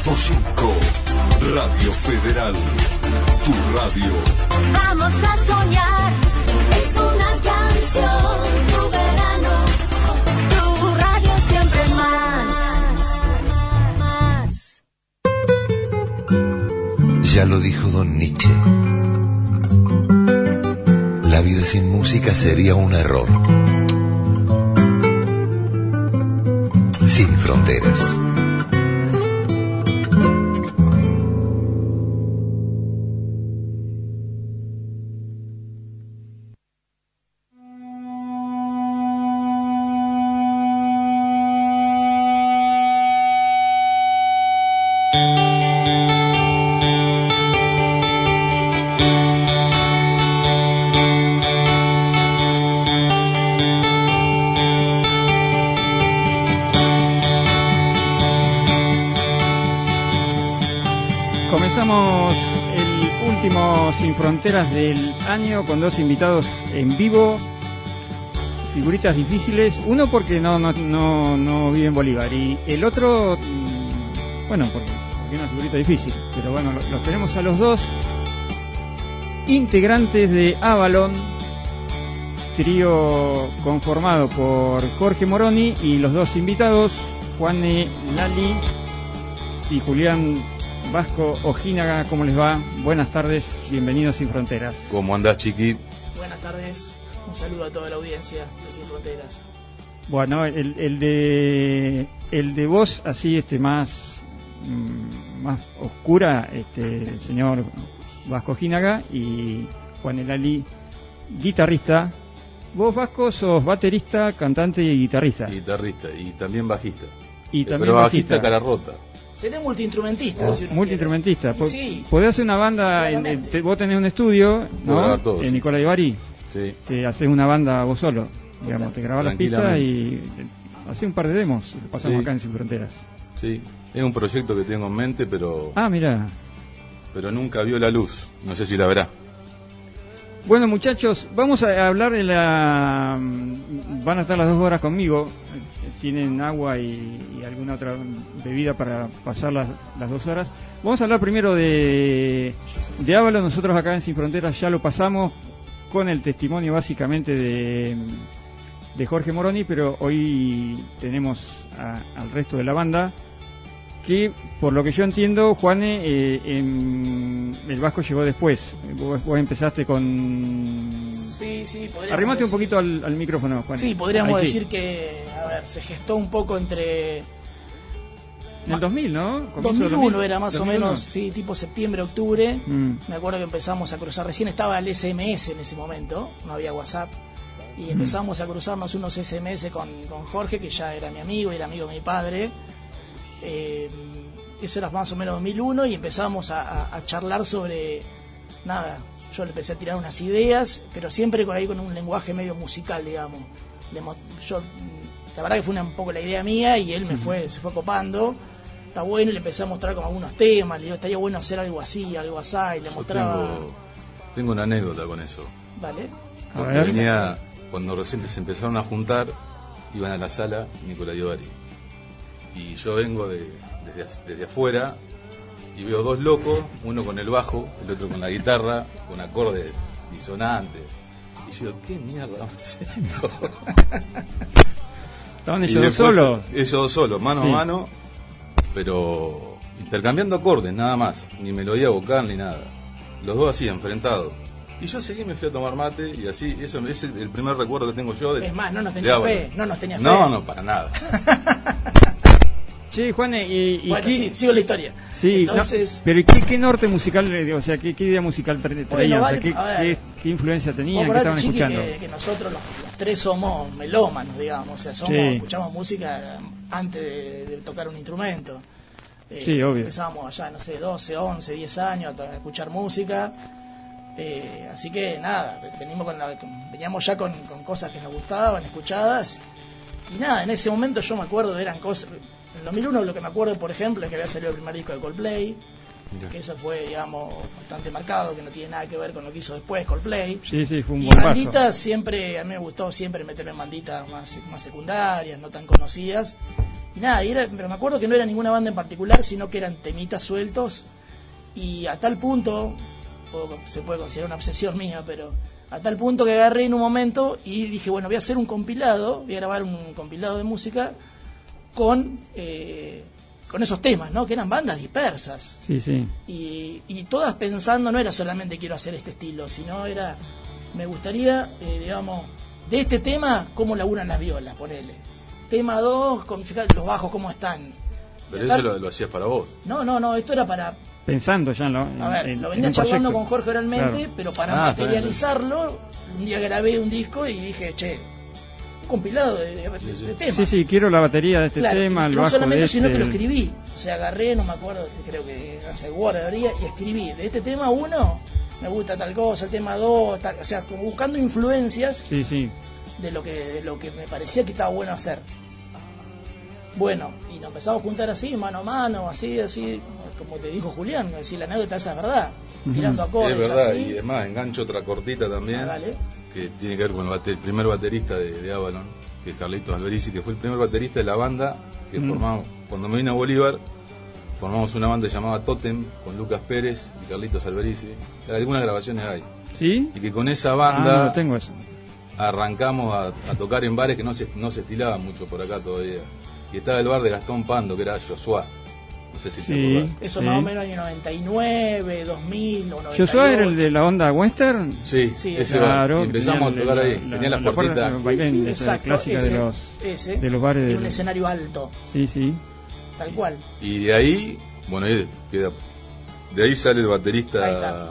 Radio Federal, tu radio. Vamos a soñar, es una canción, tu verano, tu radio siempre más. Ya lo dijo Don Nietzsche. La vida sin música sería un error. Sin fronteras. Comenzamos el último Sin Fronteras del año con dos invitados en vivo, figuritas difíciles, uno porque no vive en Bolívar y el otro, bueno, porque es una figurita difícil, pero bueno, los tenemos a los dos integrantes de Avalon, trío conformado por Jorge Moroni, y los dos invitados, Juane Lali y Julián Vasco Ojinaga. ¿Cómo les va? Buenas tardes, bienvenidos Sin Fronteras. ¿Cómo andás, Chiqui? Buenas tardes, un saludo a toda la audiencia de Sin Fronteras. Bueno, el de voz así más oscura, el señor Vasco Ojinaga, y Juan Elali, guitarrista. Vos, Vasco, sos baterista, cantante y guitarrista. Guitarrista y también bajista. Pero bajista cara rota. Seré multiinstrumentista. Si multiinstrumentista. Sí. Podés hacer una banda, vos tenés un estudio, ¿no? Todo, en sí. Nicolás Ibarri. Sí. Te haces una banda vos solo, digamos, te grabás las pistas y haces un par de demos, lo pasamos acá en Sin Fronteras. Sí, es un proyecto que tengo en mente, pero... Ah, mirá. Pero nunca vio la luz, no sé si la verá. Bueno, muchachos, vamos a hablar de la... Van a estar las 2 horas conmigo, tienen agua y alguna otra bebida para pasar las 2 horas. Vamos a hablar primero de Avalon. Nosotros acá en Sin Fronteras ya lo pasamos con el testimonio básicamente de Jorge Moroni, pero hoy tenemos al resto de la banda, que por lo que yo entiendo, Juane, el Vasco llegó después. Vos empezaste con... Sí, podríamos Arrimate decir... un poquito al micrófono, Juane. Sí, podríamos Ahí decir que, a ver, se gestó un poco entre... En el 2000, ¿no? 2001 era más 2001. o menos, sí, tipo septiembre, octubre. Me acuerdo que empezamos a cruzar, recién estaba el SMS en ese momento, no había WhatsApp. Y empezamos a cruzarnos unos SMS con Jorge, que ya era mi amigo, era amigo de mi padre. Eso era más o menos 2001 y empezamos a charlar sobre nada. Yo le empecé a tirar unas ideas, pero siempre con un lenguaje medio musical, digamos. La verdad que fue un poco la idea mía y él se fue copando. Está bueno, y le empecé a mostrar como algunos temas. Le digo, estaría bueno hacer algo así, algo así, y le mostraba. Tengo una anécdota con eso. Vale. Venía, cuando recién se empezaron a juntar, iban a la sala Nicolás Ibarri. Y yo vengo desde afuera y veo 2 locos, uno con el bajo, el otro con la guitarra, con acordes disonantes. Y yo, ¿qué mierda vamos haciendo? Estaban ellos solos. Ellos solos, mano a mano, pero intercambiando acordes, nada más. Ni melodía vocal ni nada. Los dos así, enfrentados. Y yo seguí, me fui a tomar mate y así, eso es el primer recuerdo que tengo yo. Es más, no nos tenía fe. No, para nada. Sí, Juane, bueno, sí, sigo la historia. Sí, entonces... pero ¿qué norte musical, o sea, qué idea musical traían? Bueno, o sea, ¿qué influencia tenían? ¿Qué estaban escuchando? Que nosotros los 3 somos melómanos, digamos, o sea, escuchamos música antes de tocar un instrumento. Sí, obvio. Empezábamos allá, no sé, 12, 11, 10 años a escuchar música. Así que nada, veníamos ya con cosas que nos gustaban, escuchadas. Y nada, en ese momento yo me acuerdo, eran cosas... En 2001 lo que me acuerdo, por ejemplo, es que había salido el primer disco de Coldplay. Mirá. que eso fue, digamos, bastante marcado, que no tiene nada que ver con lo que hizo después Coldplay. Sí, fue un Y buen paso. banditas siempre, a mí me gustó siempre meterme en banditas más secundarias, no tan conocidas. Y nada, pero me acuerdo que no era ninguna banda en particular, sino que eran temitas sueltos. Y a tal punto, o se puede considerar una obsesión mía, pero a tal punto que agarré en un momento y dije, bueno, voy a hacer un compilado, voy a grabar un compilado de música con esos temas, ¿no? Que eran bandas dispersas. Sí. Y todas pensando, no era solamente quiero hacer este estilo, sino era, me gustaría, digamos, de este tema, cómo laburan las violas, ponele. Tema 2, fíjate los bajos cómo están. Pero eso lo hacías para vos. No, esto era para... Pensando ya en lo. A ver, en lo venía un charlando proyecto. con Jorge oralmente, Claro. pero para materializarlo, un día grabé un disco y dije, che, un compilado de temas. Sí, quiero la batería de este Claro, tema, y el no bajo solamente, de sino este, que lo escribí. O sea, agarré, no me acuerdo, creo que hace Word habría, y escribí. De este tema 1, me gusta tal cosa, el tema 2, tal, o sea, como buscando influencias Sí. de lo que me parecía que estaba bueno hacer. Bueno, y nos empezamos a juntar así, mano a mano, así, como te dijo Julián, decir la anécdota esa es verdad, tirando acordes Es verdad, así. y además engancho otra cortita también, Dale. que tiene que ver con el primer baterista de Avalon, que es Carlitos Alberici, que fue el primer baterista de la banda que formamos. Cuando me vine a Bolívar, formamos una banda llamada Totem, con Lucas Pérez y Carlitos Alberici. Algunas grabaciones hay. ¿Sí? Y que con esa No banda lo tengo eso. arrancamos a tocar en bares que no se estilaban mucho por acá todavía. Y estaba el bar de Gastón Pando, que era Joshua. No sé si te Sí. acordás. Eso Sí. más o menos año 99, 2000 o 98. Joshua era el de la onda western. Sí, Sí, ese Claro, bar. Y empezamos a tenía tocar ahí. Tenía la puertita. vaivén, esa Exacto, clásica ese, de los bares. Era un escenario alto, Sí. tal cual. Y de ahí, bueno, de ahí sale el Ahí baterista está.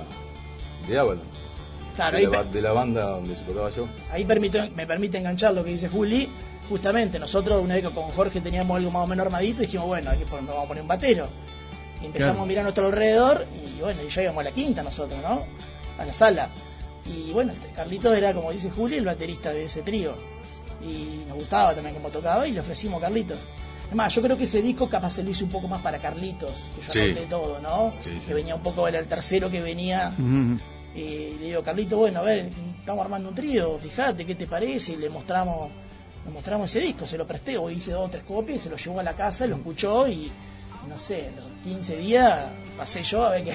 de Avalon. Claro, de la banda donde se tocaba yo. ahí me permite enganchar lo que dice Juli. Justamente nosotros, una vez que con Jorge teníamos algo más o menos armadito, dijimos, bueno, vamos a poner un batero. Y empezamos Claro. a mirar a nuestro alrededor y bueno, y ya íbamos a la quinta nosotros, ¿no? A la sala. Y bueno, Carlitos era, como dice Juli, el baterista de ese trío. Y nos gustaba también cómo tocaba y le ofrecimos a Carlitos. Es más, yo creo que ese disco capaz se lo hice un poco más para Carlitos, que yo Sí. anoté todo, ¿no? Sí. Que venía un poco, era el tercero que venía. Ujú. Y le digo, Carlito, bueno, a ver, estamos armando un trío, fíjate, ¿qué te parece? Y le mostramos ese disco, se lo presté, o hice 2 o 3 copias, se lo llevó a la casa, lo escuchó y, no sé, los 15 días pasé yo a ver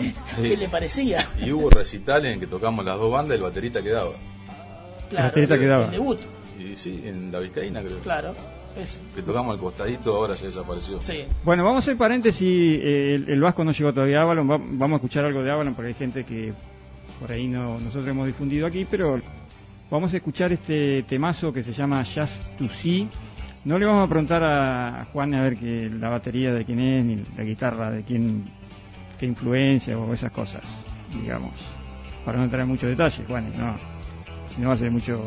qué le parecía. Y hubo recitales en que tocamos las dos bandas y el baterista quedaba. Claro, baterista quedaba. el debut, Y sí, en la Vizcaína creo. claro, ese. Que tocamos al costadito, ahora ya desapareció. Sí, Bueno, vamos a hacer paréntesis. El Vasco no llegó todavía a Avalon. Vamos a escuchar algo de Avalon porque hay gente que por ahí nosotros hemos difundido aquí, pero vamos a escuchar este temazo que se llama Just to See. No le vamos a preguntar a Juan a ver que la batería de quién es, ni la guitarra de quién, qué influencia o esas cosas, digamos. Para no entrar en muchos detalles, Juan, si no va a ser mucho...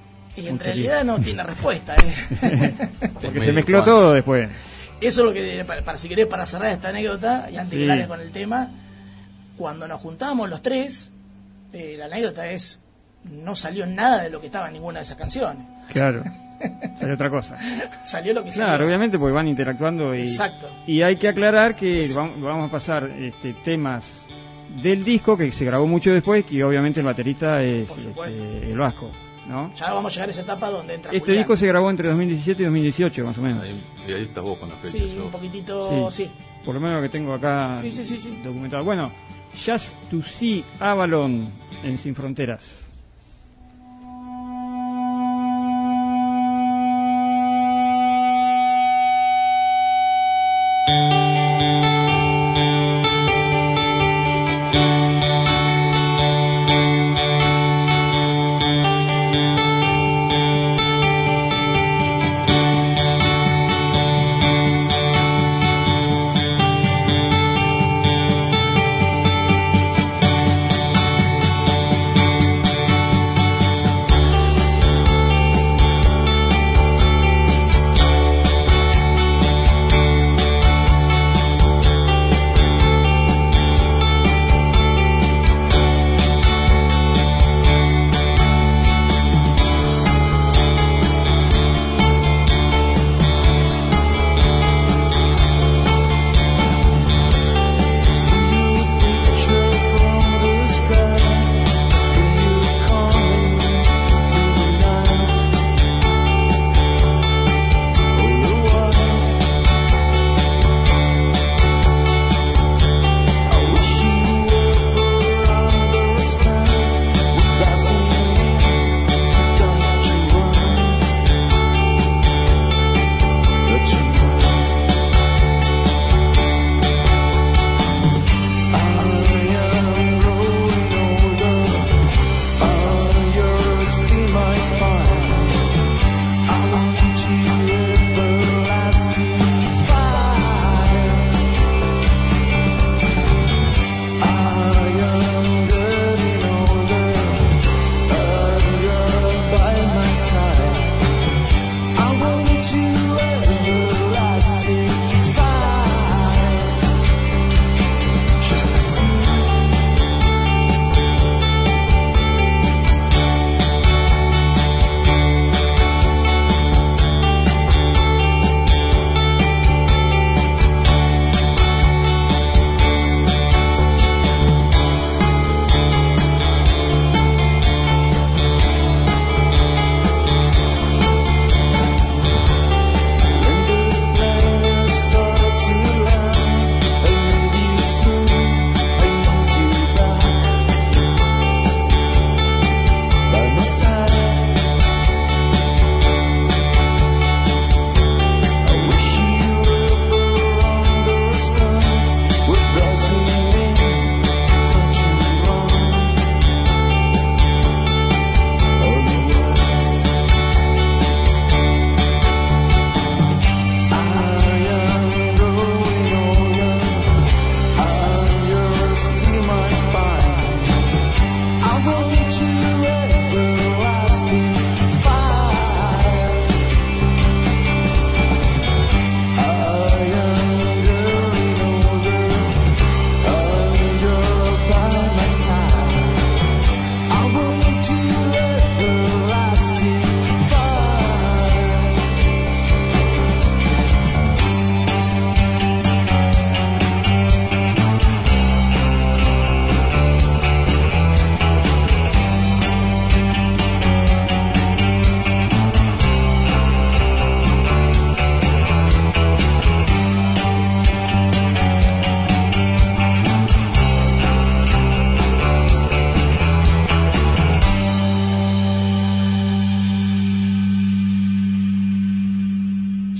y en mucho realidad no tiene respuesta, Porque medio se mezcló Juan. todo después. Eso es lo que, para si querés, para cerrar esta anécdota, y antes Sí. que largue con el tema, cuando nos juntamos los tres, la anécdota es, no salió nada de lo que estaba en ninguna de esas canciones. Claro. Hay otra cosa. Salió lo que salió. Claro, obviamente porque van interactuando y, Exacto. y hay que aclarar que vamos a pasar temas del disco que se grabó mucho después, que obviamente el baterista es Por supuesto. el Vasco, ¿no? Ya vamos a llegar a esa etapa donde entra Este Julián. disco se grabó entre 2017 y 2018 más o menos. Y ahí estás vos con las fechas. Sí, yo. un poquitito, sí. Por lo menos lo que tengo acá Sí. documentado. Bueno, Just to See Avalon en Sin Fronteras. Just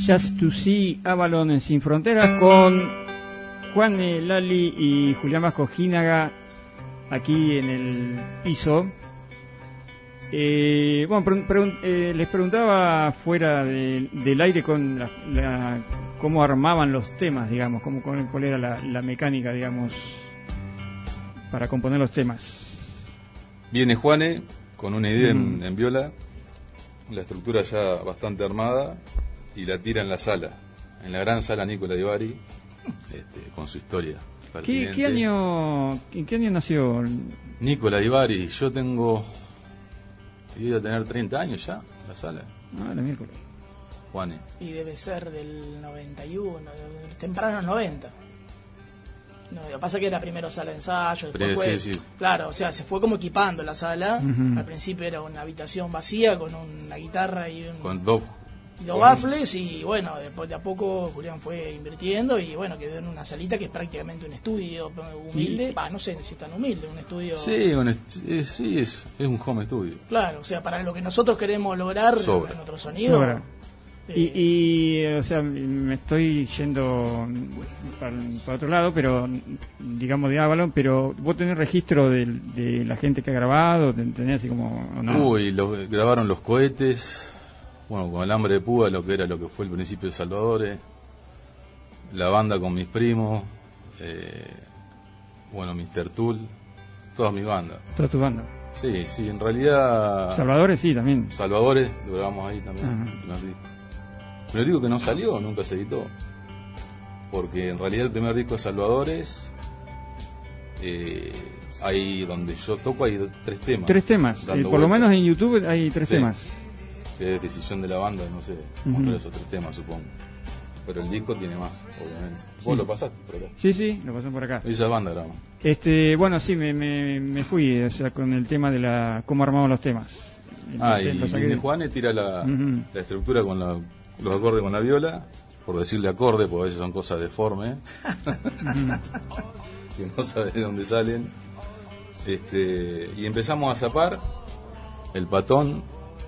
Just to See Avalon en Sin Fronteras con Juan Lali y Julián Vasco Gínaga aquí en el piso. Bueno, les preguntaba fuera del aire con cómo armaban los temas, digamos, cuál era la mecánica, digamos, para componer los temas. Viene Juane con una idea en viola, la estructura ya bastante armada, y la tira en la sala, en la gran sala Nicola Di Bari, con su historia. ¿En qué año nació Nicola Di Bari? Yo iba a tener 30 años ya, la sala. Ah, la miércoles. Juane. Y debe ser del 91, tempranos 90. No, lo que pasa es que era primero sala de ensayo, después fue, sí. Claro, o sea, se fue como equipando la sala. Uh-huh. Al principio era una habitación vacía con una guitarra y con dos baffles, y bueno, después de a poco Julián fue invirtiendo y bueno, quedó en una salita que es prácticamente un estudio humilde. No sé si es tan humilde, un estudio. Sí, es un home studio. Claro, o sea, para lo que nosotros queremos lograr en nuestro sonido. Sobra. O sea, me estoy yendo para otro lado, pero digamos de Avalon, pero vos tenés registro de la gente que ha grabado, tenés así como... ¿no? Grabaron los cohetes, bueno, con el Hambre de Púa, lo que fue el principio de Salvadores, la banda con mis primos, Mr. Tool, toda mi banda. Toda tu banda. Sí, en realidad... Salvadores, sí, también. Salvadores, lo grabamos ahí también. Pero digo que no salió, nunca se editó. Porque en realidad el primer disco de Salvadores, ahí donde yo toco hay 3 temas. 3 temas, por lo menos en YouTube hay 3 temas. Que es decisión de la banda, no sé, mostrar esos 3 temas, supongo. Pero el disco tiene más, obviamente. ¿Vos lo pasaste por acá? Sí, lo pasé por acá. Esa banda grabamos. Bueno, sí, me fui, o sea, con el tema de cómo armamos los temas. Y Juane tira la estructura con los acordes con la viola, por decirle acorde, porque a veces son cosas deformes, que no sabes de dónde salen. Y empezamos a zapar. El patón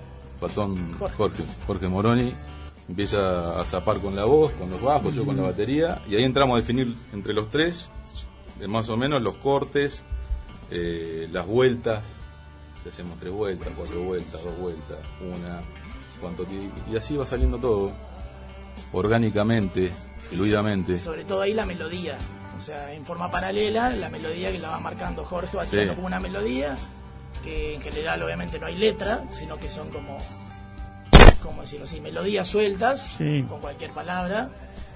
Jorge Moroni empieza a zapar con la voz, con los bajos, yo con la batería, y ahí entramos a definir entre los 3 más o menos los cortes, las vueltas. Si hacemos 3 vueltas, 4 vueltas, 2 vueltas, y así va saliendo todo orgánicamente, fluidamente. Sobre todo ahí la melodía, o sea, en forma paralela, la melodía que la va marcando Jorge, va tirando como una melodía que en general obviamente no hay letra, sino que son como decirlo así, melodías sueltas, con cualquier palabra,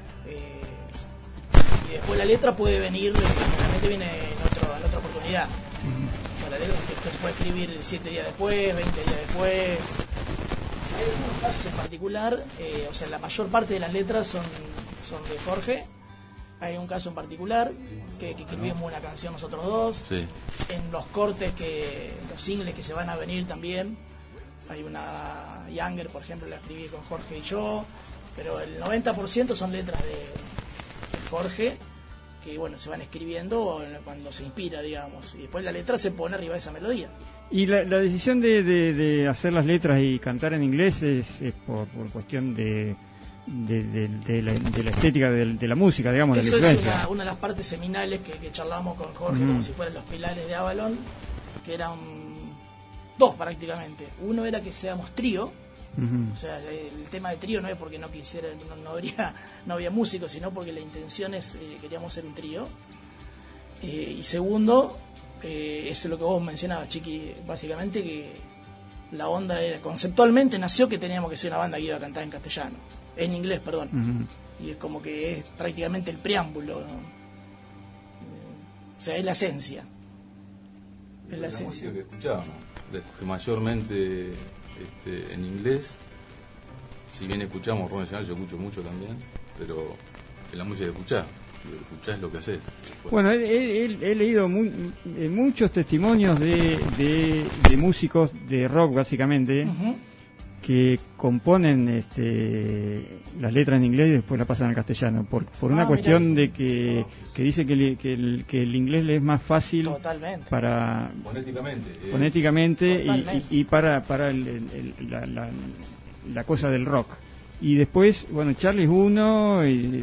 y después la letra puede venir, generalmente viene en otra oportunidad. O sea, la letra se puede escribir 7 días después, 20 días después. Hay algunos casos en particular, o sea, la mayor parte de las letras son de Jorge. Hay un caso en particular que escribimos una canción nosotros dos. Sí. En los cortes, los singles que se van a venir también, hay una Younger, por ejemplo, la escribí con Jorge y yo, pero el 90% son letras de Jorge, que bueno, se van escribiendo cuando se inspira, digamos, y después la letra se pone arriba de esa melodía. Y la decisión de hacer las letras y cantar en inglés es por cuestión de la estética de la música, digamos. Eso de la es influencia. una de las partes seminales que charlamos con Jorge, como si fueran los pilares de Avalon, que eran 2 prácticamente. Uno era que seamos trío. O sea, el tema de trío no es porque no quisiera, no había músicos, sino porque la intención es, queríamos ser un trío. Y segundo, es lo que vos mencionabas, Chiqui, básicamente que la onda era, conceptualmente nació que teníamos que ser una banda que iba a cantar en castellano, en inglés, perdón. Y es como que es prácticamente el preámbulo, ¿no? O sea, es la esencia. Es la esencia. Música que escuchábamos, que mayormente en inglés, si bien escuchamos rock nacional, yo escucho mucho también, pero en la música que escuchás lo que haces. Bueno, he leído muchos testimonios de músicos de rock, básicamente, que componen las letras en inglés y después las pasan al castellano, por una cuestión de que dice que el inglés le es más fácil. Totalmente. Para fonéticamente y para la cosa del rock. Y después, bueno, Charlie es uno, y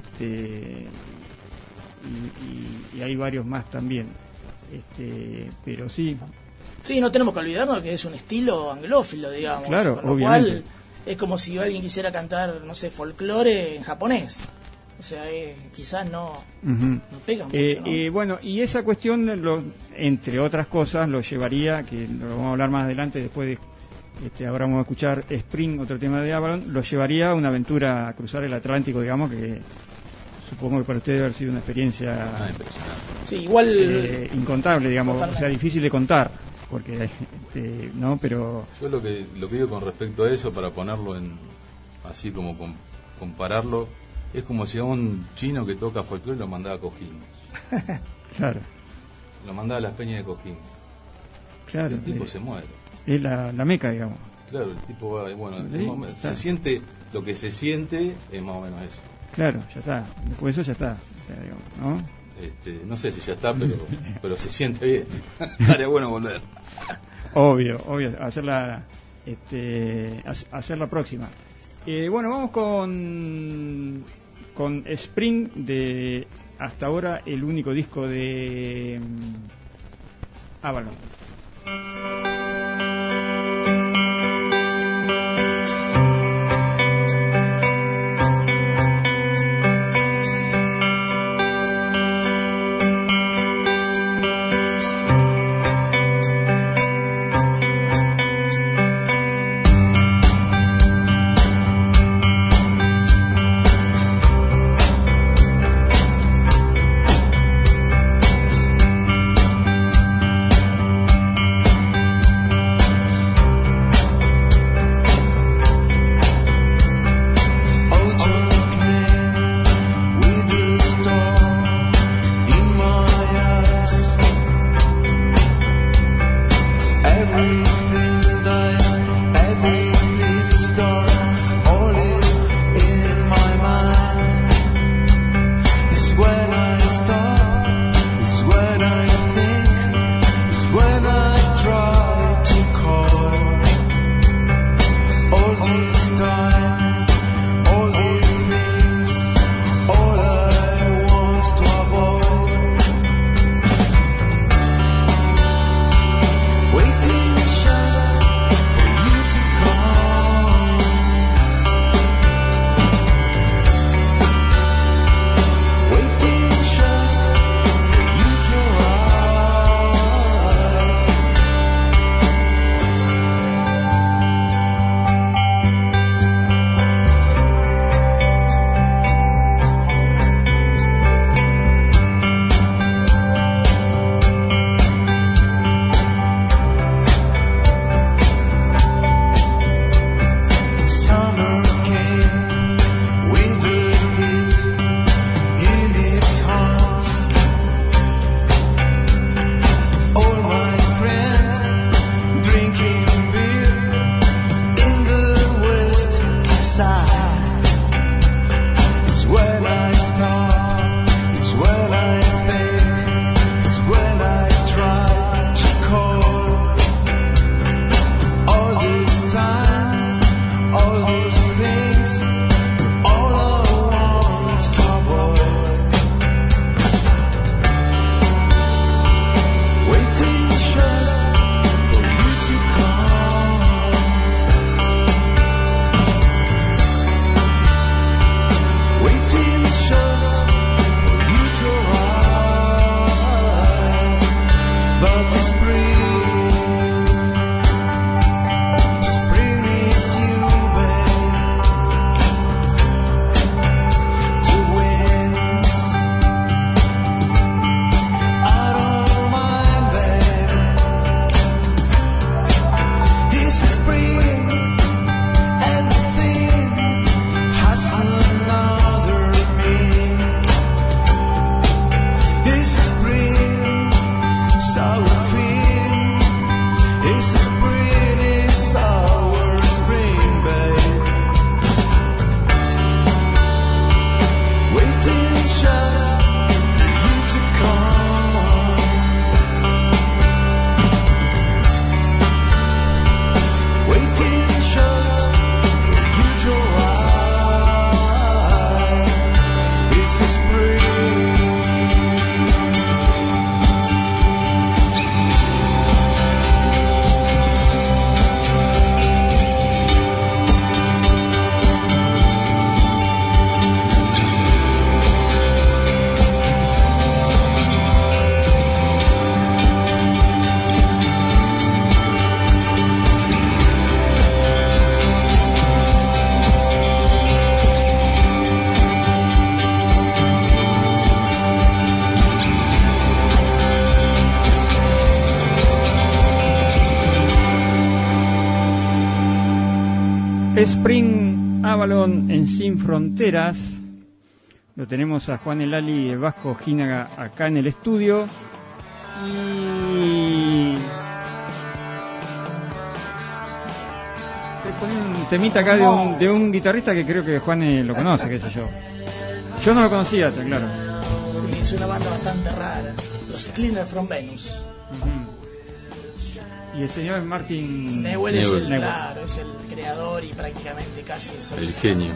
hay varios más también. Pero sí. Sí, no tenemos que olvidarnos que es un estilo anglófilo, digamos. Claro, con lo obviamente. cual es como si alguien quisiera cantar, no sé, folclore en japonés. O sea, quizás no pega mucho, ¿no? Bueno, y esa cuestión, entre otras cosas, lo llevaría, que lo vamos a hablar más adelante, después de ahora vamos a escuchar Spring, otro tema de Avalon, lo llevaría a una aventura a cruzar el Atlántico, digamos, que supongo que para ustedes debe haber sido una experiencia Impresionante. Sí, igual incontable, digamos, Totalmente. o sea, difícil de contar, porque no, pero Yo lo que digo con respecto a eso, para ponerlo en así como compararlo, es como si a un chino que toca folclore lo mandaba a Coquín. claro, Lo mandaba a las peñas de Coquín. claro, El tipo se muere. es la meca, digamos. Claro, el tipo va, bueno, Sí, es más o menos- claro. se siente, lo que se siente es más o menos eso. Claro, ya está, después de eso ya está, o sea, digamos, ¿no? No sé si ya está, pero se siente bien. Estaría bueno volver. Obvio, hacer la próxima. Bueno, vamos con Spring, de hasta ahora el único disco de Avalon. Thank Spring Avalon en Sin Fronteras. Lo tenemos a Juan Elali, el Vasco Gínaga, acá en el estudio. Y te ponen un temita acá de un guitarrista que creo que Juan lo conoce, qué sé yo. Yo no lo conocía, está claro. Es una banda bastante rara. Los Cleaner from Venus. Y el señor es Martin Newell es Newell. claro, es el creador y prácticamente casi eso. El genio.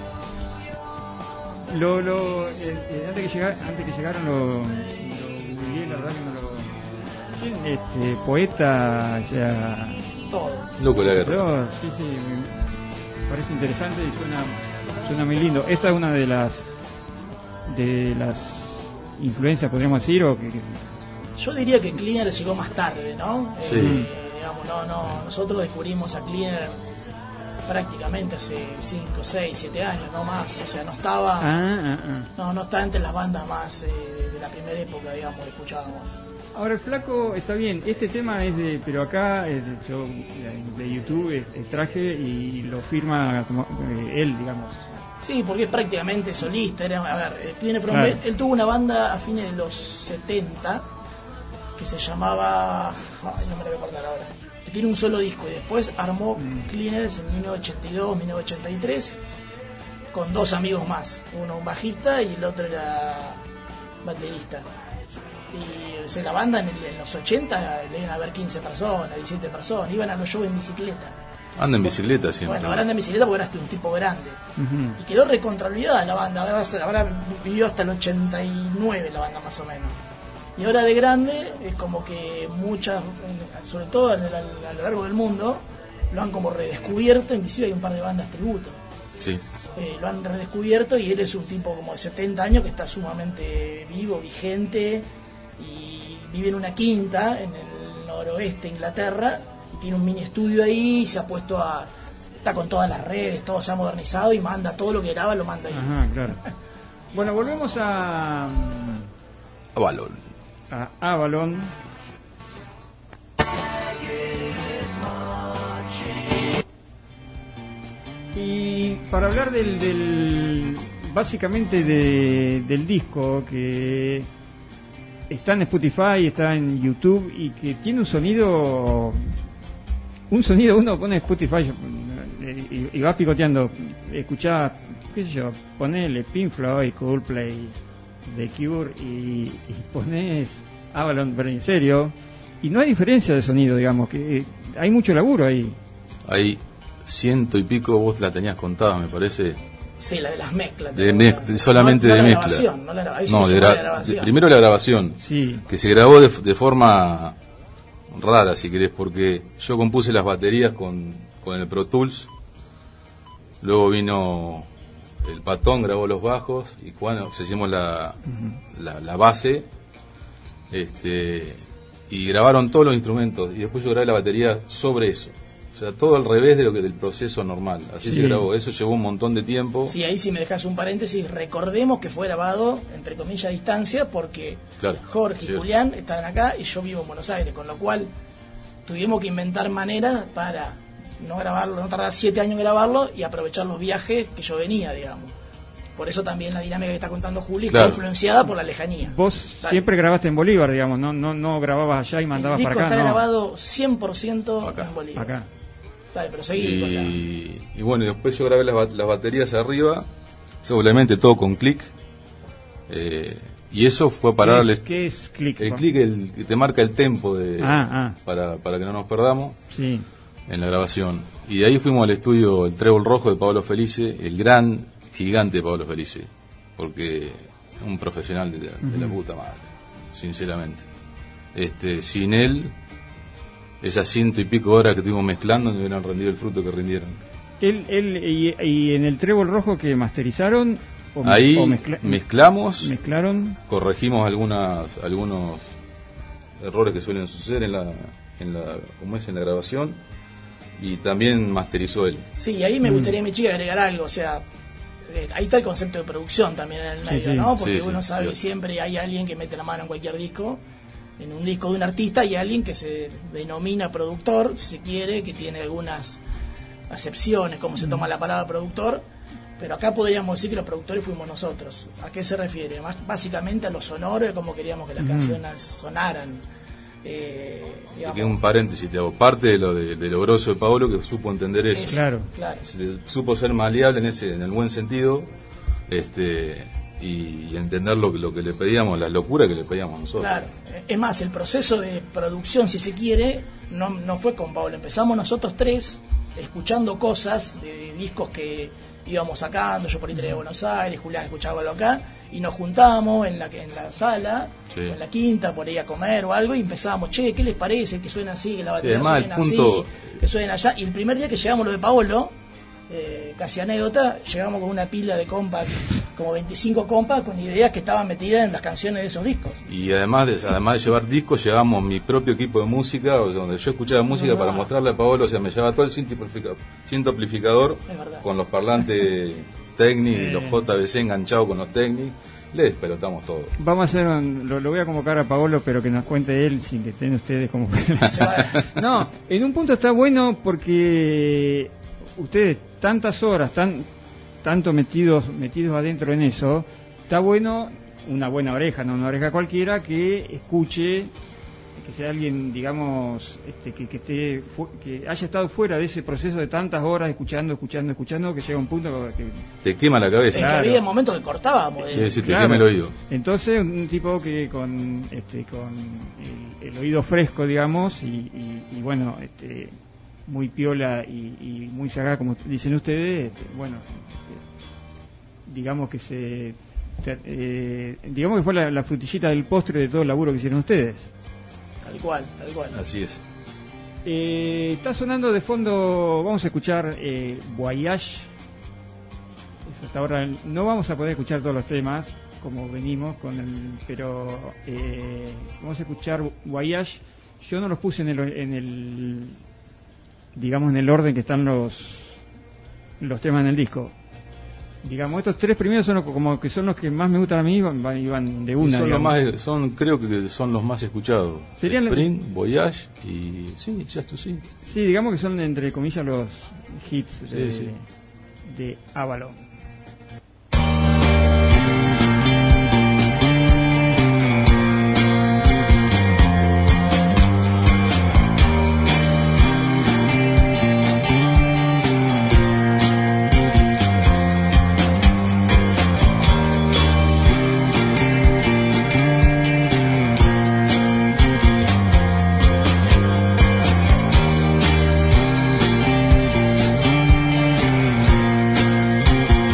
Antes que llegaron lo googleé, la verdad que no lo... ¿Quién? Poeta, o sea... Todo. Loco la guerra. Pero, sí, me parece interesante y suena muy lindo. Esta es una de las influencias, podríamos decir, o que Yo diría que Cleaner llegó más tarde, ¿no? Sí. Digamos, no, nosotros descubrimos a Cleaner prácticamente hace 5, 6, 7 años, no más. O sea, no estaba no estaba entre las bandas más de la primera época, digamos, que escuchábamos. Ahora el flaco está bien, este tema es pero acá yo de YouTube extraje y lo firma como, él, digamos. Sí, porque es prácticamente solista. Cleaner from Claro. él tuvo una banda a fines de los 70 que se llamaba... Ay, no me la voy a acordar ahora. Que tiene un solo disco y después armó Cleaners en 1982, 1983 con 2 amigos más. Uno un bajista y el otro era baterista. Y o sea, la banda en los 80 le iban a ver 15 personas, 17 personas. Iban a los shows en bicicleta. Anda en bicicleta siempre. Bueno, ahora anda en bicicleta porque era un tipo grande. Ujú. Y quedó recontraolvidada la banda. Ahora vivió hasta el 89 la banda más o menos. Y ahora de grande es como que muchas, sobre todo a lo largo del mundo, lo han como redescubierto. Inclusive hay un par de bandas tributo. Sí. Lo han redescubierto y él es un tipo como de 70 años que está sumamente vivo, vigente y vive en una quinta en el noroeste de Inglaterra. Tiene un mini estudio ahí, se ha puesto está con todas las redes, todo se ha modernizado y manda todo lo que graba, lo manda ahí. Ajá, claro. Bueno, volvemos a Avalon. Avalon. Y para hablar básicamente del disco que está en Spotify, está en YouTube y que tiene un sonido, uno pone Spotify y va picoteando, escuchá, qué sé yo, ponele Pink Floyd, Coldplay, The Cure y pones Avalon, pero en serio, y no hay diferencia de sonido, digamos, que hay mucho laburo ahí. Hay 100 y pico, vos la tenías contada, me parece. Sí, la de las mezclas. Solamente no de la mezcla. Grabación, no la grabación. No, Eso fue la grabación. primero la grabación, Sí. que se grabó de forma rara, si querés, porque yo compuse las baterías con el Pro Tools, luego vino el Patón, grabó los bajos, y Juan, hicimos la base, y grabaron todos los instrumentos, y después yo grabé la batería sobre eso. O sea, todo al revés de del proceso normal. Así Sí. se grabó. Eso llevó un montón de tiempo. Sí, ahí si me dejas un paréntesis, recordemos que fue grabado, entre comillas, a distancia, porque Claro, Jorge y cierto. Julián estaban acá y yo vivo en Buenos Aires, con lo cual tuvimos que inventar maneras para no grabarlo, no tardar 7 años en grabarlo y aprovechar los viajes que yo venía, digamos. Por eso también la dinámica que está contando Juli Claro. está influenciada por la lejanía. Vos Dale. siempre grabaste en Bolívar, digamos, no grababas allá y mandabas El para disco acá, está no. grabado 100% Acá. en Bolivia. Acá. Dale, pero seguí con la... Y bueno, después yo grabé las baterías arriba, seguramente todo con clic. Y eso fue parar ¿Qué es click? el clic, el que te marca el tempo para que no nos perdamos Sí. en la grabación. Y de ahí fuimos al estudio El Trébol Rojo de Pablo Felice, el gran gigante Pablo Felice, porque es un profesional de la puta madre, sinceramente. Sin él, esas 100 y pico horas que estuvimos mezclando no hubieran rendido el fruto que rindieron. Y en el Trébol Rojo que masterizaron Ahí o mezclamos, mezclaron. corregimos algunos errores que suelen suceder en la grabación, y también masterizó él. Sí, y ahí me gustaría, mi chica, agregar algo, o sea, ahí está el concepto de producción también en el medio, sí. ¿no? Porque Sí, uno sí, sabe que sí. siempre hay alguien que mete la mano en cualquier disco, en un disco de un artista, y alguien que se denomina productor, si se quiere, que tiene algunas acepciones, cómo se toma la palabra productor, pero acá podríamos decir que los productores fuimos nosotros. ¿A qué se refiere? Básicamente a lo sonoro, de cómo queríamos que las canciones sonaran. Y que un paréntesis te hago, parte de lo grosso de Paolo, que supo entender eso. Claro. Supo ser maleable en el buen sentido, y entender lo que le pedíamos, la locura que le pedíamos nosotros. Claro, es más, el proceso de producción, si se quiere, no fue con Paolo. Empezamos nosotros tres escuchando cosas de discos que íbamos sacando. Yo por ahí traía de Buenos Aires, Julián escuchaba algo acá, y nos juntábamos en la sala, Sí. o en la quinta, por ahí a comer o algo, y empezábamos, che, ¿qué les parece? Que suena así, que la batería además, suena el punto- así, que suena allá. Y el primer día que llegamos lo de Paolo, casi anécdota, llegamos con una pila de compas, como 25 compas, con ideas que estaban metidas en las canciones de esos discos. Y además de llevar discos, llevamos mi propio equipo de música, o sea, donde yo escuchaba música para mostrarle a Paolo. O sea, me llevaba todo el cinto amplificador Es verdad. con los parlantes Technic y los JBC enganchados con los Technic. Le despelotamos todo. Vamos a hacer lo voy a convocar a Paolo, pero que nos cuente él sin que estén ustedes como Se va- No, en un punto está bueno porque ustedes tantas horas, tanto metidos adentro en eso, está bueno una buena oreja, no una oreja cualquiera, que escuche, que sea alguien, digamos, que haya estado fuera de ese proceso de tantas horas escuchando, que llega un punto que Te quema la Es cabeza. que Claro. había momentos que cortábamos. Quiere decir, te Claro. quema el oído. Entonces, un tipo que con el oído fresco, digamos, y bueno, muy piola y muy sagaz, como dicen ustedes, bueno, digamos que digamos que fue la frutillita del postre de todo el laburo que hicieron ustedes. Tal cual, tal cual. Así es. Está sonando de fondo, vamos a escuchar Voyage. Hasta ahora no vamos a poder escuchar todos los temas como venimos pero vamos a escuchar Voyage. Yo no los puse en el digamos en el orden que están los temas en el disco. Digamos, estos tres primeros son como que son los que más me gustan a mí, iban de Y una. creo que son los más escuchados. Serían Spring, Voyage y sí, Just to See. Sí, digamos que son entre comillas los hits Sí. de Avalon. Voyage,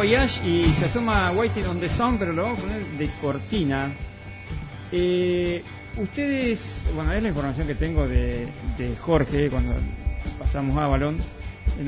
Voyage y se asoma Waiting on the Sun, pero lo vamos a poner de cortina. Ustedes, bueno, es la información que tengo de Jorge cuando pasamos a Avalon. En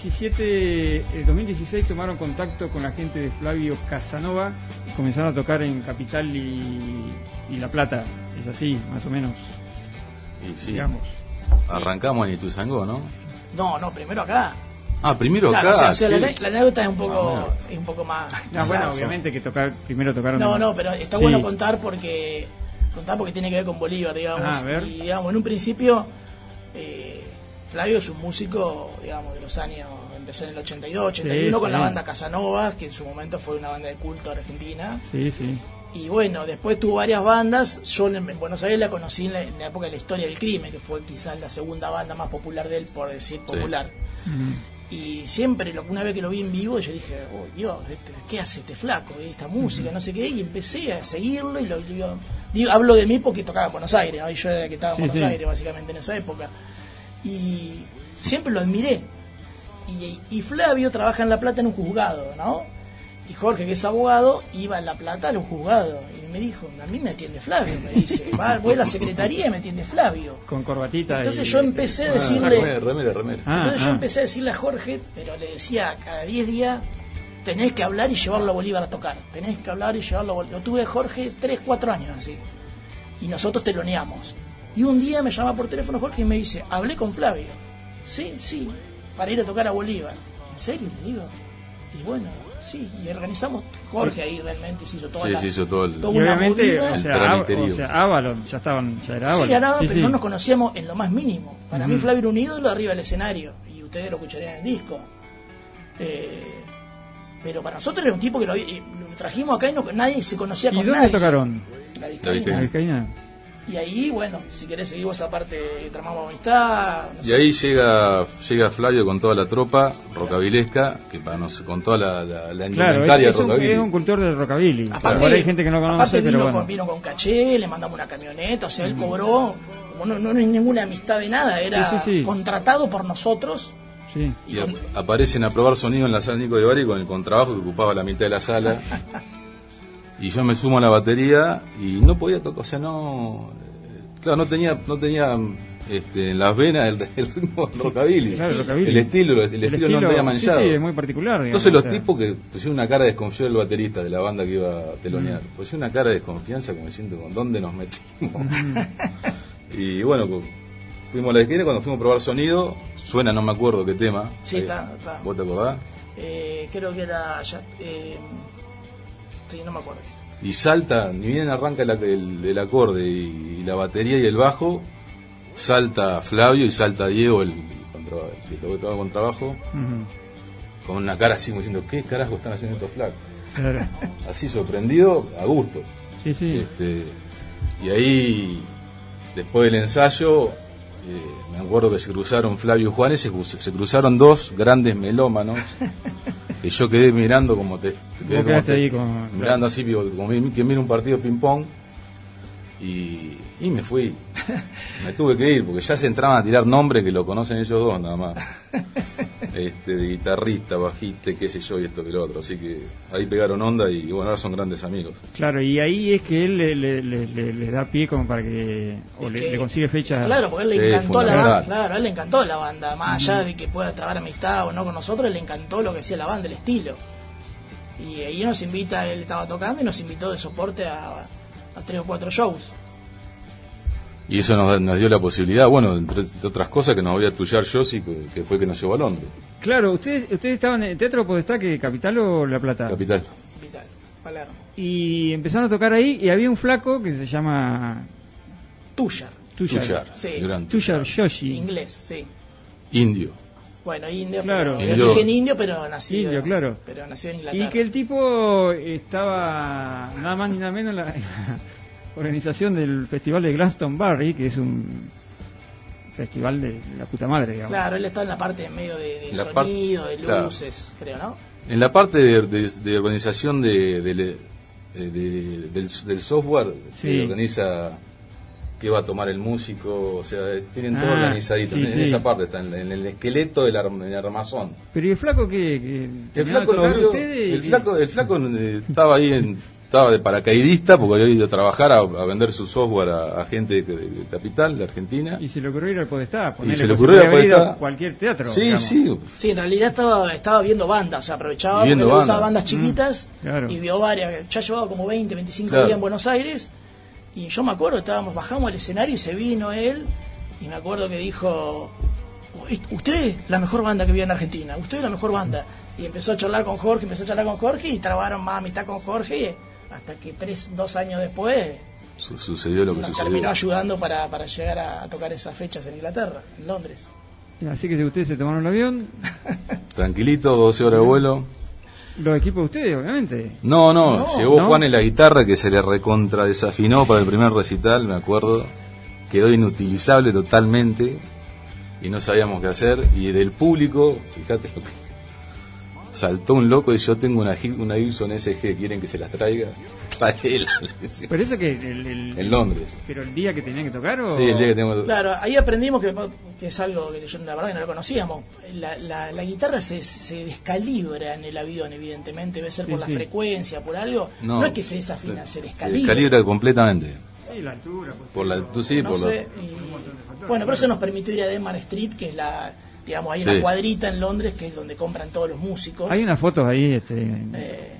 2016 tomaron contacto con la gente de Flavio Casanova y comenzaron a tocar en Capital y La Plata. Es así, más o menos. Y sí, digamos. Arrancamos en Ituzaingó, ¿no? No, primero acá. Primero Claro, acá. o sea, la anécdota es un poco más. No, bueno, obviamente que primero tocaron. No, pero está bueno contar porque tiene que ver con Bolívar, digamos. A ver. Y digamos, en un principio, Flavio es un músico, digamos, de los años, empezó en el 82, 81 con la banda Casanova, que en su momento fue una banda de culto argentina. Sí. Y bueno, después tuvo varias bandas. Yo en Buenos Aires la conocí en la época de la Historia del Crimen, que fue quizás la segunda banda más popular de él, por decir popular. Y siempre, una vez que lo vi en vivo, yo dije, oh Dios, ¿qué hace este flaco? Esta música, no sé qué. Y empecé a seguirlo y hablo de mí porque tocaba en Buenos Aires, ¿no? Y yo era que estaba en Buenos Aires básicamente en esa época. Y siempre lo admiré. Y Flavio trabaja en La Plata en un juzgado, ¿no? Y Jorge, que es abogado, iba en La Plata a los juzgados. Y me dijo, a mí me atiende Flavio, me dice. Voy a la secretaría y me atiende Flavio. Con corbatita. Entonces yo empecé a decirle... Remera. Yo empecé a decirle a Jorge, pero le decía cada 10 días, tenés que hablar y llevarlo a Bolívar a tocar. Tenés que hablar y llevarlo a Bolívar. Lo tuve a Jorge 3-4 años así. Y nosotros teloneamos. Y un día me llama por teléfono Jorge y me dice, hablé con Flavio. Sí, para ir a tocar a Bolívar. ¿En serio? Le digo. Y bueno, sí, y organizamos. Jorge ahí realmente se hizo todo se hizo todo el... Y obviamente, tramiterío. Avalon, ya era Avalon. Sí, pero no nos conocíamos en lo más mínimo. Para mí Flavio era un ídolo arriba del escenario. Y ustedes lo escucharían en el disco. Pero para nosotros era un tipo que lo trajimos acá y nadie se conocía con nadie. ¿Y dónde tocaron? La Vizcaína. Y ahí, bueno, si querés seguimos esa parte, tramamos amistad. Y ahí llega Flavio con toda la tropa rocabilesca, que con toda la indumentaria rockabilly. Es un cultor del rockabilly. Aparte, hay gente que no conoce, aparte pero bueno. Vino con caché, le mandamos una camioneta, o sea, él cobró, como no hay ninguna amistad de nada, era contratado por nosotros. Sí. Y aparecen a probar sonido en la sala Nico de Bari con el contrabajo que ocupaba la mitad de la sala. Y yo me sumo a la batería y no podía tocar, o sea, no tenía en las venas el ritmo del rockabilly. Claro, rockabilly. El estilo no lo había manchado. Sí, es muy particular. Entonces los tipos que pusieron una cara de desconfianza, el baterista de la banda que iba a telonear, pusieron una cara de desconfianza como diciendo, ¿con dónde nos metimos? Y bueno, fuimos a la esquina, cuando fuimos a probar sonido, suena, no me acuerdo qué tema. Sí, está. ¿Vos te acordás? Creo que era... sí, no me acuerdo. Y salta, ni bien arranca el acorde y la batería y el bajo, salta Flavio y salta Diego, el que tocaba con trabajo, con una cara así como diciendo, ¿qué carajo están haciendo estos flacos? Claro. Así sorprendido, a gusto. Sí. Y ahí, después del ensayo, me acuerdo que se cruzaron Flavio y Juanes, se cruzaron dos grandes melómanos. Y yo quedé mirando como mirando así como que mira un partido de ping pong y me fui. Me tuve que ir porque ya se entraban a tirar nombres que lo conocen ellos dos nada más. De guitarrista, bajista, qué sé yo, y esto que lo otro. Así que ahí pegaron onda y bueno, ahora son grandes amigos. Claro, y ahí es que él le da pie como para que le consigue fechas. Claro, porque a él le encantó la banda. Claro, a él le encantó la banda. Más allá de que pueda trabar amistad o no con nosotros, le encantó lo que hacía la banda, el estilo. Y ahí nos invita, él estaba tocando y nos invitó de soporte a 3 o 4 shows. Y eso nos dio la posibilidad, bueno, entre otras cosas, que nos voy a tuyar Yossi, que fue que nos llevó a Londres. Claro, ¿ustedes estaban en Teatro Podestá, que Capital o La Plata? Capital, Palermo. Y empezaron a tocar ahí y había un flaco que se llama... Tuyar. Sí. Tuyar Yoshi. Inglés, sí. Indio. Bueno, indio, claro. Pero, origen indio, pero nacido. Indio, claro. Pero nació en Inglaterra. Y que el tipo estaba nada más ni nada menos en la organización del Festival de Glastonbury, que es un festival de la puta madre, digamos. Claro, él está en la parte en medio de sonido, de luces, creo, ¿no? En la parte de organización del software que organiza, qué va a tomar el músico, o sea, tienen todo Ah, organizadito, sí, en sí. esa parte está, en el esqueleto del armazón. Pero ¿y el flaco que El terminó de flaco tocar nos vio, ustedes? el flaco estaba ahí estaba de paracaidista porque había ido a trabajar a vender su software a gente de Capital, de Argentina. Y se le ocurrió ir al Podestá. Y se le ocurrió ir al Podestá. A cualquier teatro. Sí, digamos. sí. Sí, en realidad estaba viendo bandas, o sea, aprovechaba Y porque viendo le gustaban bandas. bandas chiquitas claro. y vio varias. Ya llevaba como 20, 25 Claro. días en Buenos Aires y yo me acuerdo, bajamos al escenario y se vino él y me acuerdo que dijo, usted es la mejor banda que vi en Argentina, usted es la mejor banda. Y empezó a charlar con Jorge y trabaron más amistad con Jorge hasta que 2 años después Sucedió lo que nos sucedió. terminó ayudando para llegar a tocar esas fechas en Inglaterra, en Londres. Así que si ustedes se tomaron el avión, Tranquilito, 12 horas de vuelo. los equipos de ustedes, obviamente. No, No, llegó ¿no? Juan en la guitarra que se le recontra desafinó para el primer recital, me acuerdo. Quedó inutilizable totalmente y no sabíamos qué hacer. Y del público, fíjate lo que saltó un loco y yo tengo una Gibson SG, ¿quieren que se las traiga? Traela. Pero eso que En Londres. Pero el día que tenían que tocar o Sí, el día que tengo. Claro, ahí aprendimos que es algo que yo la verdad que no lo conocíamos. La guitarra se descalibra en el avión, evidentemente, debe ser por Sí, la sí. frecuencia, por algo. No es que se desafina, se Se descalibra. descalibra completamente. Sí, la altura. Pues, Por la, tú sí, No por sé, bueno, pero eso nos permitió ir a Denmark Street, que es digamos, hay una Sí. cuadrita en Londres que es donde compran todos los músicos. Hay unas fotos ahí en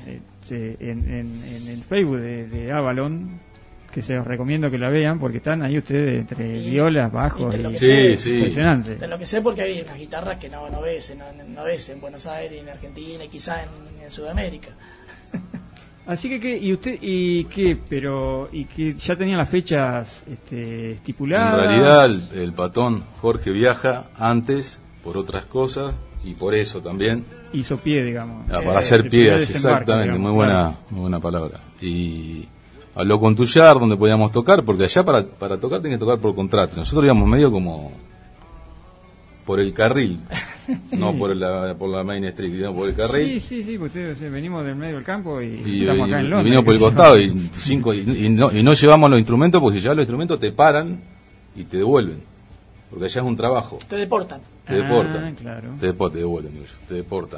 el Facebook de Avalon que se los recomiendo que la vean porque están ahí ustedes entre Y- violas, bajos y te lo y que Sí, sé, sí. impresionante. De lo que sé, porque hay unas guitarras que no ves, no ves en Buenos Aires, en Argentina y quizá en Sudamérica. Así que y usted y qué, pero y que ya tenían las fechas En estipuladas. realidad el patón Jorge viaja antes por otras cosas y por eso también. Hizo pie, digamos. Para hacer el primer pies, desembarco, exactamente, digamos, muy claro. buena palabra. Y habló con Tuyar donde podíamos tocar, porque allá para tocar tenés que tocar por contrato. Nosotros íbamos medio como por el carril, no por la Main Street, íbamos por el carril. Sí, porque ustedes venimos del medio del campo y Y, estamos acá en Londres. vinimos por el costado y no llevamos los instrumentos, porque si llevas los instrumentos te paran y te devuelven, porque allá es un trabajo. Te deportan. Te deportan. Claro. Te devuelven, digo yo, te deportan.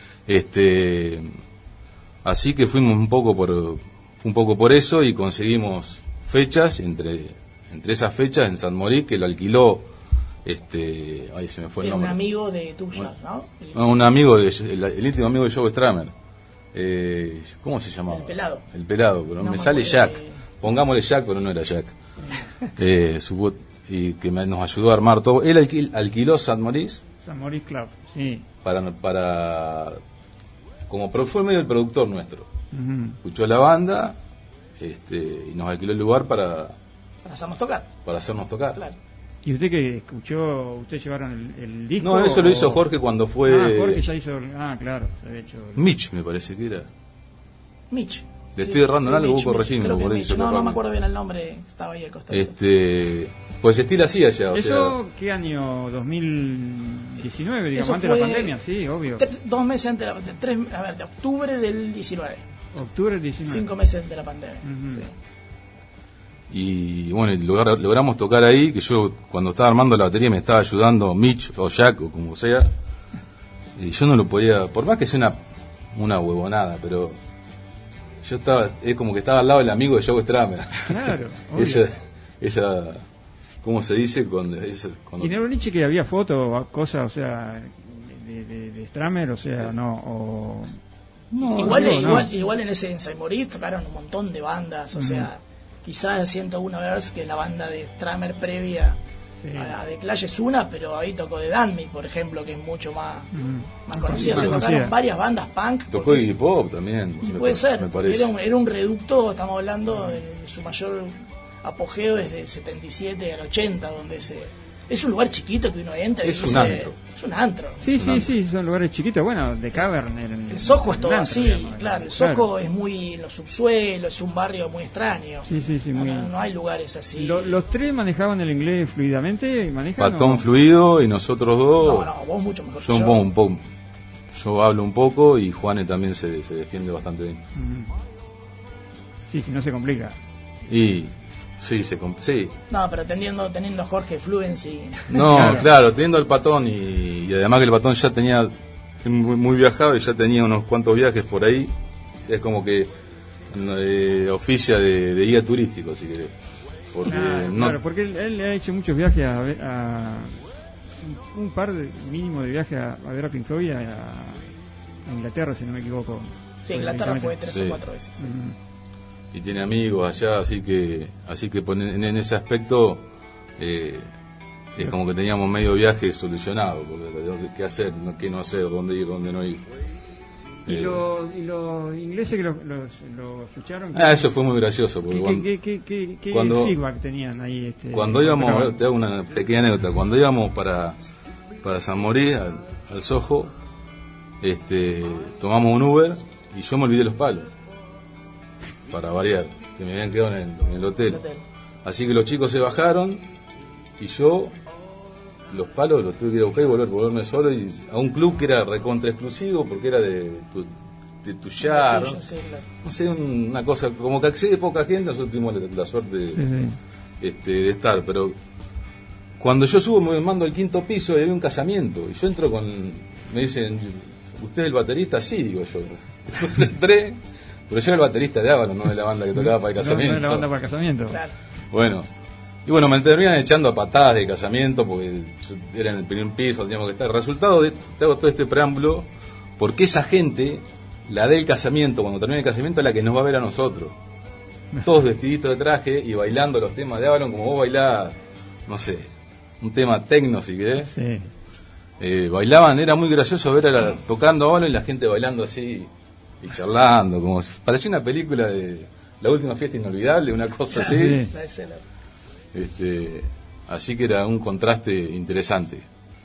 Así que fuimos un poco por eso y conseguimos fechas entre esas fechas en San Moritz, que lo alquiló ahí se me fue el Era un nombre. amigo de Tuyar, ¿no? No, un amigo el íntimo amigo de Joe Stramer. ¿Cómo se llamaba? El pelado. El pelado, pero No me me sale acuerdo Jack. de- Pongámosle Jack, pero no era Jack. Y que nos ayudó a armar todo. Él alquiló San Moritz San Moritz Club, sí. fue medio el productor nuestro. Ujú. Escuchó la banda y nos alquiló el lugar para Pasamos a tocar. hacernos tocar. Claro. ¿Y usted que escuchó? ¿Usted llevaron el disco? No, eso lo o- hizo Jorge cuando fue Ah, Jorge ya hizo. Ah, claro, se había hecho. Mitch, me parece que era. Mitch. Le estoy errando en algo, Mitch, vos corregime, creo que por ahí Mitch. yo No, errando. me acuerdo bien el nombre, estaba ahí al costado. Pues se estila así allá, o ¿Eso qué año? 2019, digamos, Eso antes de la fue- pandemia, sí, obvio. 2 meses antes de la pandemia. De octubre del 19. Octubre del 19. 5 meses antes de la pandemia. Ujú. Sí. y bueno, logramos tocar ahí, que yo cuando estaba armando la batería me estaba ayudando Mitch o Jack o como sea, y yo no lo podía, por más que sea una huevonada, pero yo es como que estaba al lado del amigo de Joe Stramer. Claro, obvio. ella ¿cómo se dice? Cuando ¿Y Neuroliche que había fotos, cosas, o sea, de Stramer, o sea, no? O... No, Igual en ese San Moritz tocaron un montón de bandas, o sea, quizás 101 Earth, que es la banda de Stramer previa Sí. a The Clash es una, pero ahí tocó The Damned, por ejemplo, que es mucho más conocida. Más Se conocida. tocaron varias bandas punk. tocó porque Iggy Pop también. y puede ser, me parece. era un reducto, estamos hablando de su mayor apogeo desde el 77 al 80, donde es un lugar chiquito que uno entra y Es un dice, antro. es un antro. Sí, son lugares chiquitos. Bueno, de Cavern. El Soho es todo un antro, así, digamos, claro, el Soho es muy en los subsuelos, es un barrio muy extraño. Sí, muy... No hay lugares así. ¿Los tres manejaban el inglés fluidamente? ¿Manejan Patón o- fluido y nosotros dos. No, vos mucho mejor. Yo que un poco. Yo hablo un poco y Juane también se defiende bastante bien. Sí, si no se complica. Y Sí, sí. No, pero teniendo a Jorge Fluency. No, claro, teniendo al Patón y además que el Patón ya tenía muy viajado y ya tenía unos cuantos viajes por ahí, es como que oficia de guía turístico, si querés. Porque claro, porque él ha hecho muchos viajes a un par de mínimo de viajes a ver a Pink Floyd a Inglaterra, si no me equivoco. Sí, Inglaterra fue 3 o 4 veces. Sí. Y tiene amigos allá, así que en ese aspecto es como que teníamos medio viaje solucionado, porque qué hacer, qué no hacer, dónde ir, dónde no ir. ¿Y los ingleses que lo escucharon? Eso fue muy gracioso. Porque ¿Qué feedback tenían ahí? Cuando íbamos, te hago una pequeña anécdota, cuando íbamos para San Morí, al Soho, tomamos un Uber y yo me olvidé los palos, para variar, que me habían quedado en el hotel. Así que los chicos se bajaron y yo los palos los tuve que ir a buscar y volverme solo y a un club que era recontra exclusivo porque era de Tuyar, no sé, una cosa como que accede poca gente. Nosotros tuvimos la suerte de estar, pero cuando yo subo me mando al 5º piso y había un casamiento y yo entro me dicen, ¿usted es el baterista? Sí, digo yo. Entonces entré, pero yo era el baterista de Avalon, no de la banda que tocaba para el casamiento. No de la banda para el casamiento. Claro. Bueno, me terminan echando a patadas de casamiento porque yo era en el primer piso, teníamos que estar. El resultado te hago todo este preámbulo porque esa gente, la del casamiento, cuando termine el casamiento, es la que nos va a ver a nosotros. Todos vestiditos de traje y bailando los temas de Avalon como vos bailás, no sé, un tema tecno si querés. Sí. Bailaban, era muy gracioso ver tocando Avalon y la gente bailando así y charlando, como parecía una película de La Última Fiesta Inolvidable, una cosa así. Sí. Así que era un contraste interesante.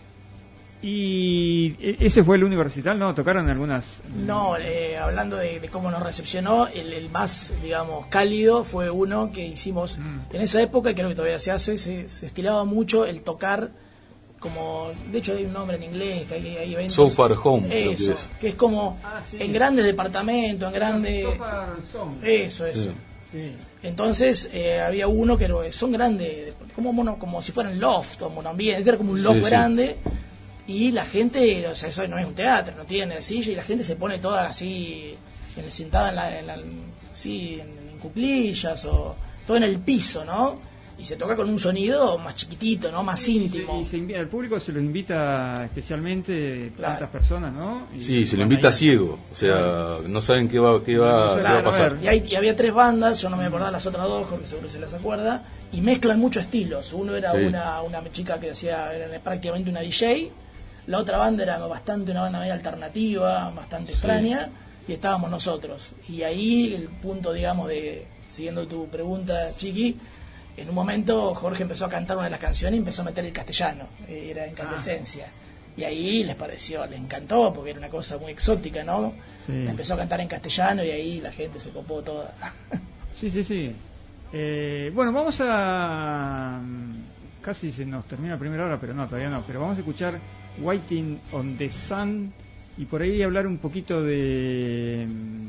¿Y ese fue el universitario? ¿No? ¿Tocaron algunas? No, hablando de cómo nos recepcionó, el más, digamos, cálido fue uno que hicimos en esa época, y creo que todavía se hace, se estilaba mucho el tocar, como, de hecho hay un nombre en inglés, que hay eventos. So Far Home. Eso, que es como en grandes departamentos, en grandes... Eso. Sí. Entonces había uno que son grandes, como si fueran loft, como también, era como un loft grande, y la gente, o sea, eso no es un teatro, no tiene silla, y la gente se pone toda así, sentada en cuclillas, o todo en el piso, ¿no? Y se toca con un sonido más chiquitito, ¿no? Más íntimo. Y al público se lo invita especialmente tantas personas, ¿no? Sí, se lo invita ciego, o sea, no saben qué va a pasar. Y había 3 bandas, yo no me acordaba las otras 2, porque seguro se las acuerda, y mezclan muchos estilos. Uno era una chica que era prácticamente una DJ, la otra banda era una banda media alternativa, bastante extraña, y estábamos nosotros. Y ahí el punto, digamos, siguiendo tu pregunta, Chiqui, en un momento Jorge empezó a cantar una de las canciones y empezó a meter el castellano, era Incandescencia. Y ahí les encantó, porque era una cosa muy exótica, ¿no? Sí. Empezó a cantar en castellano y ahí la gente se copó toda. Sí. Bueno, vamos a... Casi se nos termina la primera hora, pero no, todavía no. Pero vamos a escuchar Waiting on the Sun y por ahí hablar un poquito de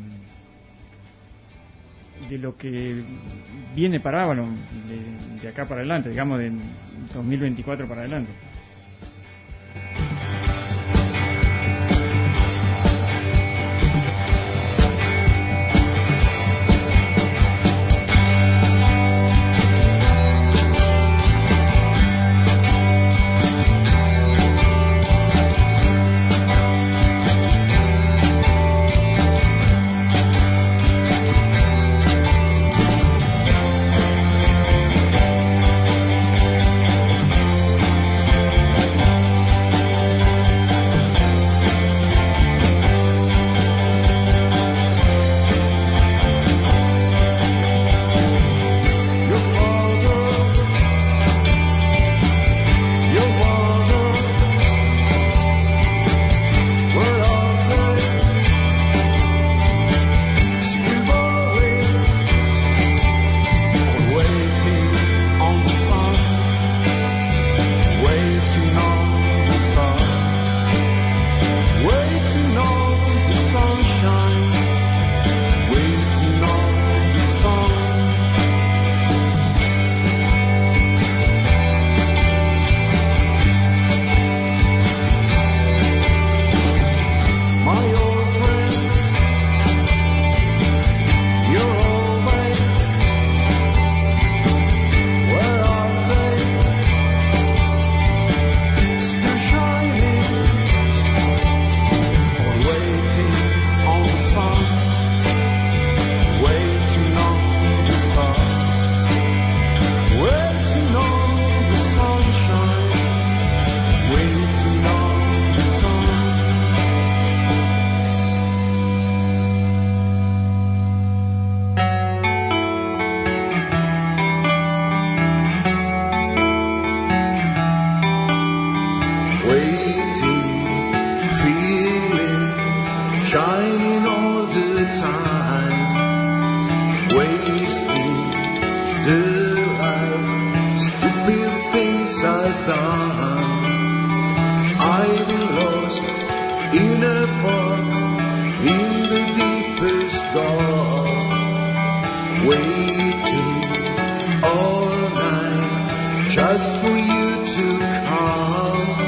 lo que viene para Avalon de acá para adelante, digamos de 2024 para adelante. things I've done. I've been lost in a park in the deepest dark, waiting all night just for you to come.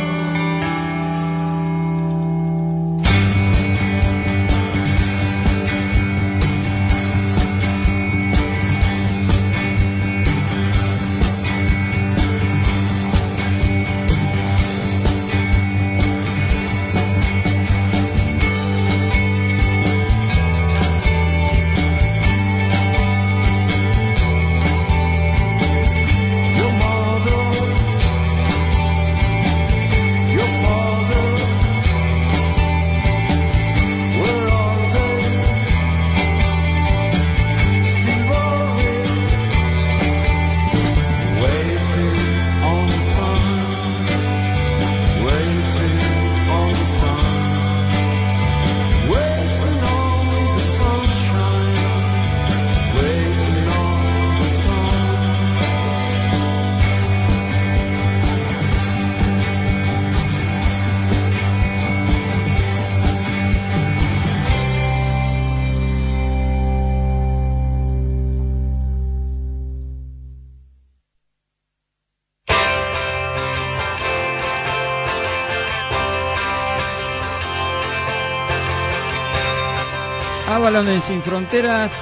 Avalon en Sin Fronteras.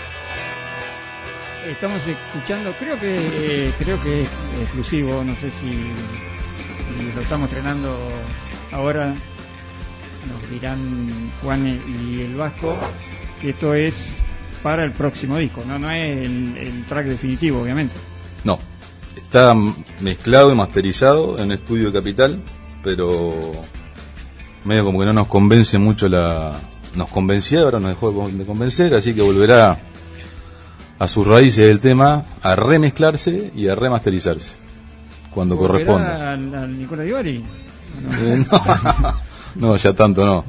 Estamos escuchando, creo que es exclusivo, no sé si lo estamos estrenando ahora, nos dirán Juan y el Vasco, que esto es para el próximo disco, no es el track definitivo, obviamente. No, está mezclado y masterizado en Estudio Capital, pero medio como que no nos convence mucho nos convenció, ahora nos dejó de convencer, así que volverá a sus raíces del tema, a remezclarse y a remasterizarse cuando corresponda. ¿Al Nicola Di Bari? No, ya tanto no,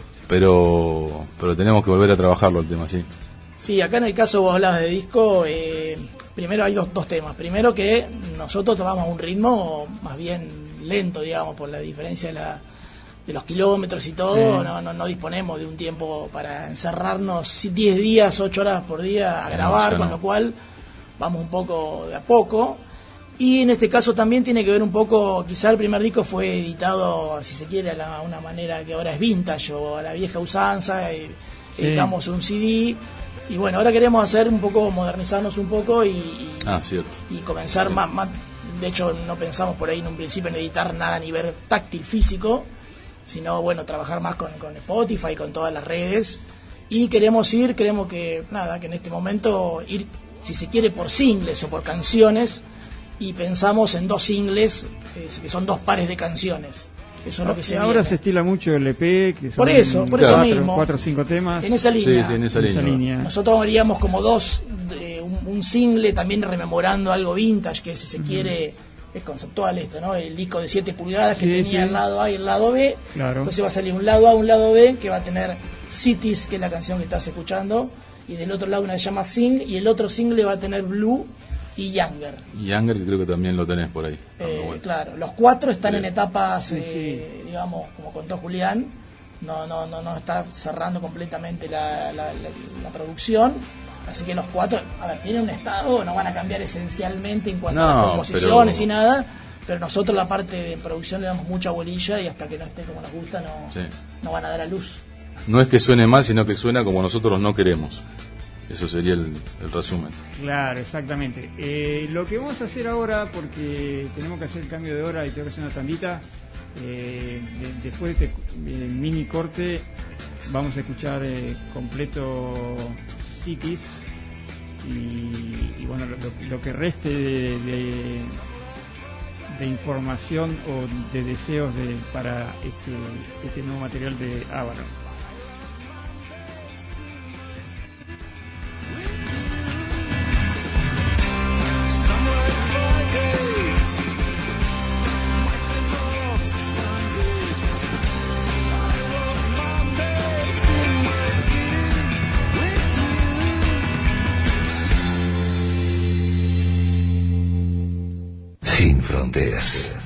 pero tenemos que volver a trabajarlo el tema, sí. Sí, acá en el caso vos hablabas de disco, primero hay dos temas. Primero que nosotros tomamos un ritmo más bien lento, digamos, por la diferencia de los kilómetros y todo. No disponemos de un tiempo para encerrarnos 10 días, 8 horas por día a grabar, con lo cual vamos un poco de a poco. Y en este caso también tiene que ver un poco, quizá el primer disco fue editado, si se quiere, a una manera que ahora es vintage o a la vieja usanza, editamos un CD. Y bueno, ahora queremos hacer un poco, modernizarnos un poco y comenzar más. De hecho, no pensamos por ahí en un principio en editar nada a nivel táctil, físico, sino bueno, trabajar más con Spotify, con todas las redes. Y creemos que en este momento ir, si se quiere, por singles o por canciones, y pensamos en 2 singles, que son 2 pares de canciones. Eso es lo que se ahora viene. Se estila mucho el EP, que son por eso mismo, 4 o 5 temas. En esa línea. Sí, en esa línea. Nosotros haríamos como 2, un single también rememorando algo vintage, que si se quiere, es conceptual esto, ¿no? El disco de 7 pulgadas que tenía el lado A y el lado B. Claro. Entonces va a salir un lado A, un lado B, que va a tener Cities, que es la canción que estás escuchando, y del otro lado una que se llama Sing, y el otro single va a tener Blue y Younger. Que creo que también lo tenés por ahí. Claro, los 4 están en etapas, digamos, como contó Julián, no está cerrando completamente la producción, así que los 4, tienen un estado, no van a cambiar esencialmente en cuanto a las composiciones y nada, pero nosotros la parte de producción le damos mucha bolilla y hasta que no esté como nos gusta no van a dar a luz. No es que suene mal, sino que suena como nosotros no queremos. Eso sería el resumen. Claro, exactamente. Lo que vamos a hacer ahora, porque tenemos que hacer el cambio de hora y tengo que hacer una tandita, después de este mini corte vamos a escuchar completo Cities y bueno, lo que reste de información o de deseos para este nuevo material de Avalon. fronteras.